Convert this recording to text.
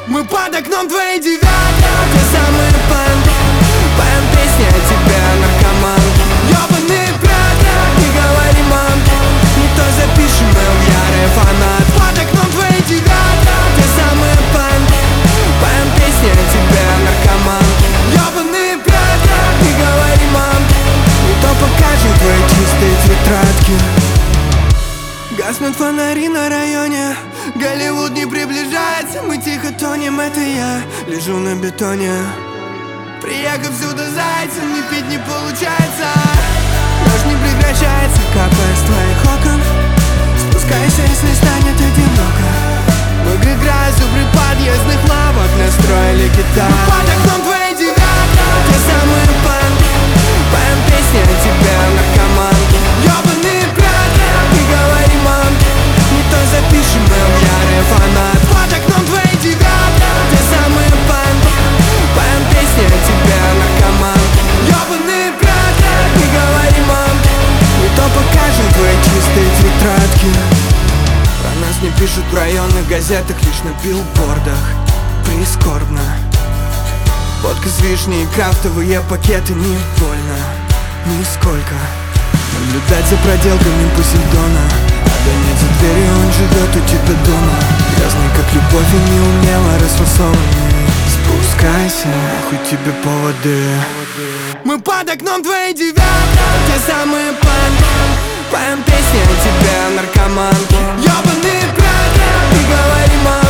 Мы под окном твоей девятки, те самые панки. Поем песни о тебе, наркоман. Ёбаные пятки, не говори мамке, не то запишем, ярый фанат. Под окном твоей девятки, те самые панки. Поем песни о тебе, наркоман. Ёбаные пятки, не говори мамке, не то покажем твои чистые тетрадки. Гаснут фонари на районе, Голливуд не приближается, мы тихо тонем, это я лежу на бетоне. Приехав сюда зайцем, не пить не получается. Дождь не прекращается, капая с твоих окон. Спускайся, если станет одиноко. Мы к грязю при подъездных лавок настроили гитару. Под окном твоей девятки, те самые панки. Поем песни о тебе, наркоманки. Ёбаные пятки, не говори мамке, не то запишем, ярый фанат. Под окном твоей девятки, те самые панки. Поем песни о тебе, наркоманки. Ёбаные пятки, не говори мамке, не то покажем твои чистые тетрадки. Про нас не пишут в районных газетах, лишь на билбордах. Прискорбно. Водка с вишней и крафтовые пакеты, не больно, нисколько. Наблюдать за проделками Посейдона, а гонять за дверью, он живет у тебя дома. Грязный, как любовь, и неумело расфасованный. Спускайся, хоть тебе поводы. Мы под окном твоей девятки, те самые панки. Поем песни о тебе, наркоманки. Ёбаные пятки, не говори мамке,